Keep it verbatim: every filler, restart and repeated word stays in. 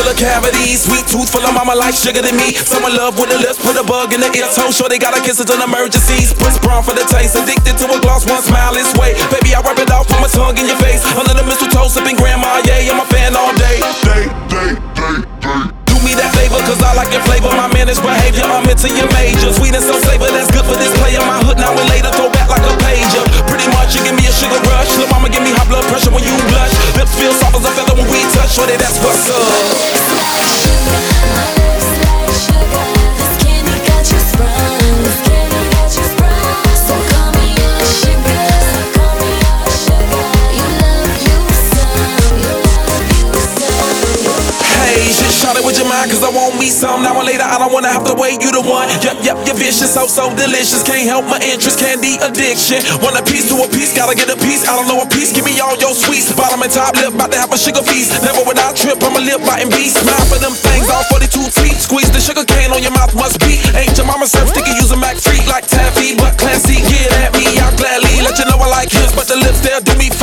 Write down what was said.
of cavities. Sweet tooth full of mama like sugar to me. Someone love with the lips, put a bug in the ear. Toe sure they gotta kiss it in emergencies. Puss brown for the taste, addicted to a gloss, one smile is way. Baby, I rub it off, put my tongue in your face. Under the mistletoe, sipping grandma, yeah, I'm a fan all day. Day, day, day, day. Do me that favor, cause I like your flavor. My managed behavior, I'm into your major. Sweet and so flavor, that's good for this player. My hood now and later, throw back like a pager. Pretty much, you give me a sugar rush. Lil' mama give me high blood pressure when you blush. Lips feel soft as a feather when we touch. Shorty, that's what's up. With your mind, cause I want me some. Now or later, I don't wanna have to wait, you the one. Yep, yep, you're vicious, so, so delicious. Can't help my interest, candy addiction. Want a piece to a piece, gotta get a piece. I don't know a piece, give me all your sweets. Bottom and top lip, about to have a sugar feast. Never without trip, I'm a lip biting beast. Smile for them things, all forty-two teeth. Squeeze the sugar cane on your mouth, must be. Ain't your mama serve sticky, use a Mac freak like taffy. But classy, get at me, I'll gladly let you know I like hips. But the lips, they'll do me